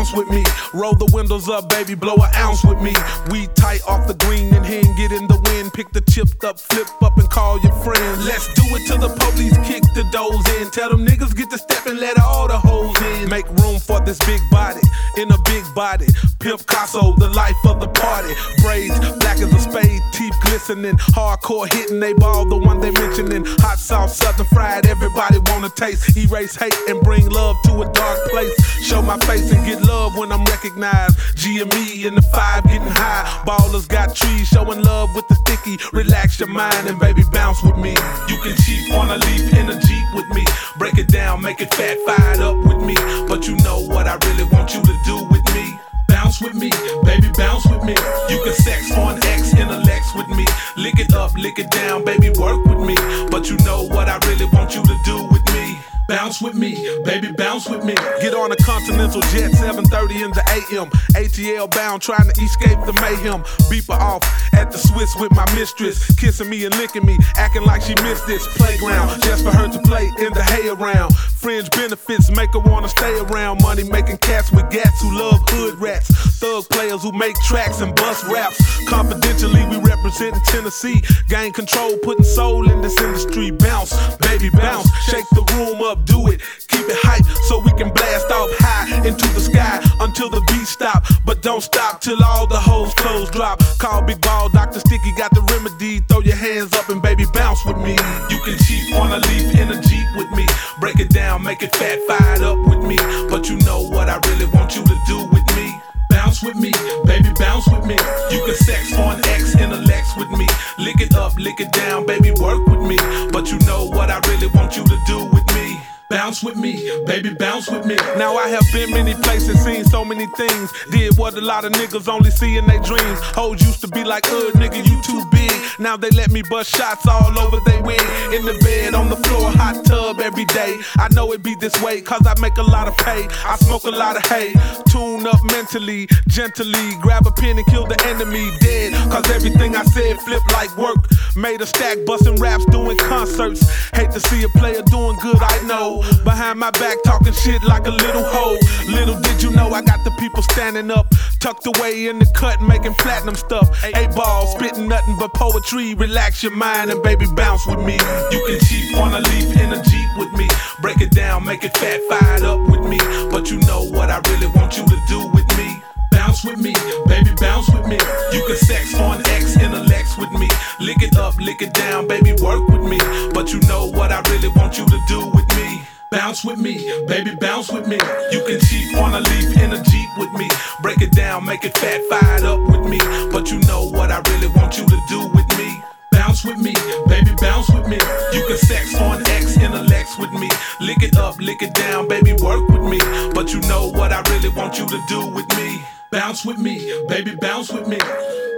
bounce with me. Roll the windows up, baby, blow an ounce with me. We tight off the green and hen, get in the wind. Pick the chipped up, flip up and call your friends. Let's do it till the police kick the doors in. Tell them niggas get to step and let all the hoes in. Make room for this big body, in a big body. Pimp Casso, the life of the party. Braids, black as a spade, teeth glistening. Hardcore hitting, they ball, the one they mentioning. Hot sauce, southern fried, everybody wanna taste. Erase hate and bring love to a dark place. Show my face and get love when I'm recognized. GME in the 5 getting high. Ballers got trees, showing love with the sticky. Relax your mind and baby bounce with me. You can cheat on a leaf in a Jeep with me. Break it down, make it fat, fired up with me. But you know what I really want you to do with me. Bounce with me, baby bounce with me. You can sex on X in a Lex with me. Lick it up, lick it down, baby work with me. But you know what I really want you to do with me. Bounce with me, baby bounce with me. Get on a Continental jet, 7:30 in the AM. ATL bound, trying to escape the mayhem. Beeper off at the Swiss with my mistress. Kissing me and licking me, acting like she missed this playground. Just for her to play in the hay around. Fringe benefits make her wanna stay around. Money making cats with gats who love hood rats. Thug players who make tracks and bust raps. Confidentially, we representing Tennessee. Gain control, putting soul in this industry. Bounce, baby bounce, shake the room up, do it. Keep it hype so we can blast off high into the sky until the beat stop. But don't stop till all the hoes clothes drop. Call Big Ball, Dr. Sticky got the remedy. Throw your hands up and baby bounce with me. You can cheat on a leaf in a Jeep with me. Break it down, make it fat, fired up with me. But you know what I really want you to do with me. Bounce with me, baby bounce with me. You can sex on X in a Lex with me. Lick it up, lick it down, baby work with me. But you know what I really want you to do with me. Bounce with me, baby bounce with me. Now I have been many places, seen so many things. Did what a lot of niggas only see in their dreams. Hoes used to be like, nigga, you too big. Now they let me bust shots all over they wig. In the bed, on the floor, hot tub every day. I know it be this way, cause I make a lot of pay. I smoke a lot of hay. Tune up mentally, gently. Grab a pen and kill the enemy dead. Cause everything I said flipped like work. Made a stack, busting raps, doing concerts. Hate to see a player doing good, I know. Behind my back, talking shit like a little hoe. Little did you know I got the people standing up, tucked away in the cut, making platinum stuff. 8-ball, spitting nothing but poetry. Relax your mind and baby bounce with me. You can cheat on a leaf in a Jeep with me. Break it down, make it fat, fired up with me. But you know what I really want you to do with me. Bounce with me, baby bounce with me. You can sex on X in a Lex with me. Lick it up, lick it down, baby work with me. But you know what I really want you to do with me. Bounce with me, baby bounce with me. You can cheat on a leaf in a Jeep with me. Break it down, make it fat, fired up with me. But you know what I really want you to do with me. Bounce with me, baby bounce with me. You can sex on X in a Lex with me. Lick it up, lick it down, baby work with me. But you know what I really want you to do with me. Bounce with me, baby bounce with me.